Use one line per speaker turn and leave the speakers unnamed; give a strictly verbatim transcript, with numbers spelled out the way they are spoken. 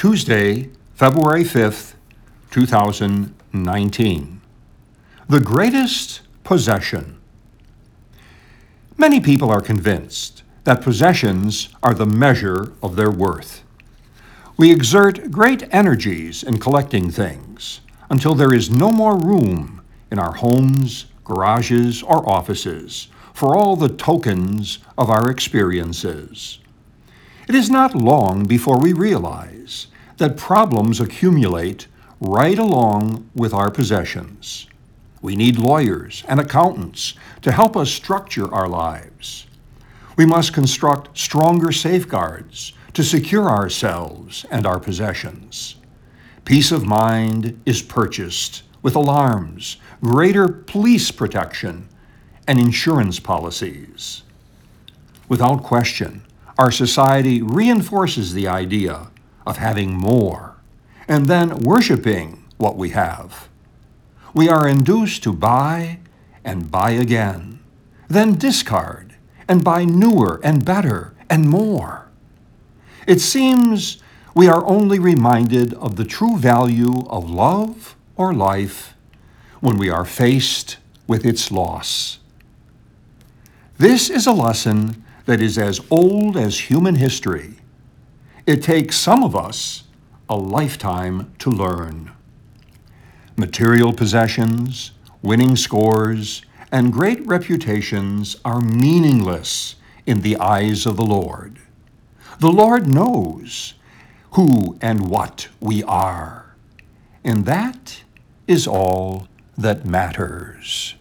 Tuesday, February fifth, two thousand nineteen. The greatest possession. Many people are convinced that possessions are the measure of their worth. We exert great energies in collecting things until there is no more room in our homes, garages, or offices for all the tokens of our experiences. It is not long before we realize that problems accumulate right along with our possessions. We need lawyers and accountants to help us structure our lives. We must construct stronger safeguards to secure ourselves and our possessions. Peace of mind is purchased with alarms, greater police protection, and insurance policies. Without question, our society reinforces the idea of having more and then worshiping what we have. We are induced to buy and buy again, then discard and buy newer and better and more. It seems we are only reminded of the true value of love or life when we are faced with its loss. This is a lesson that is as old as human history. It takes some of us a lifetime to learn. Material possessions, winning scores, and great reputations are meaningless in the eyes of the Lord. The Lord knows who and what we are, and that is all that matters.